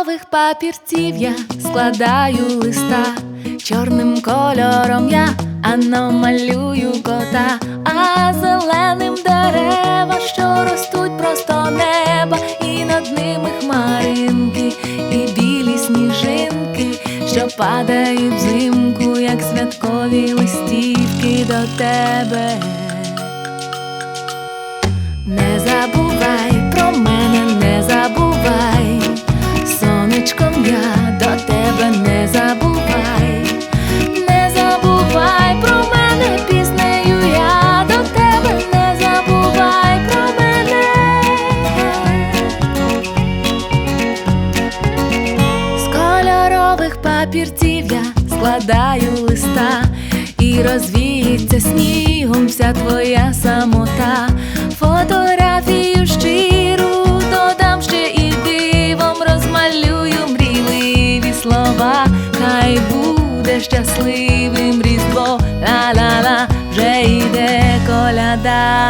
кольорових папірців я складаю листа, чорним кольором я намалюю кота, а зеленим дерева, що ростуть просто неба, і над ними хмаринки, і білі сніжинки, що падають взимку, як святкові листівки до тебе. Не забувай про мене, не забувай, сонечком я до тебе, не забувай, не забувай про мене, піснею я до тебе, не забувай про мене. З кольорових папірців я складаю листа, і розвіється снігом вся твоя самота. Фотографію щиру додам ще і дивом розмалюю мрійливі слова. Хай буде щасливим Різдво, ла-ла-ла, вже йде коляда.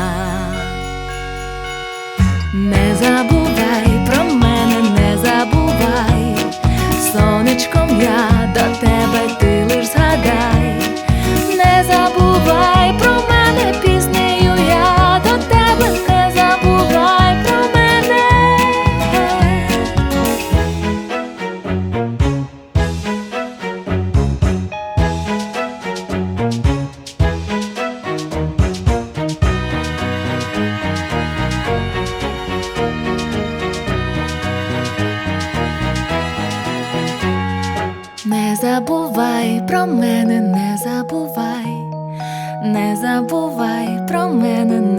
Не забувай про мене, не забувай, сонечком я до тебе, ти лиш згадай. Не забувай про мене, піснею я до тебе, не забувай про мене. Не забувай про мене, не забувай, не забувай про мене.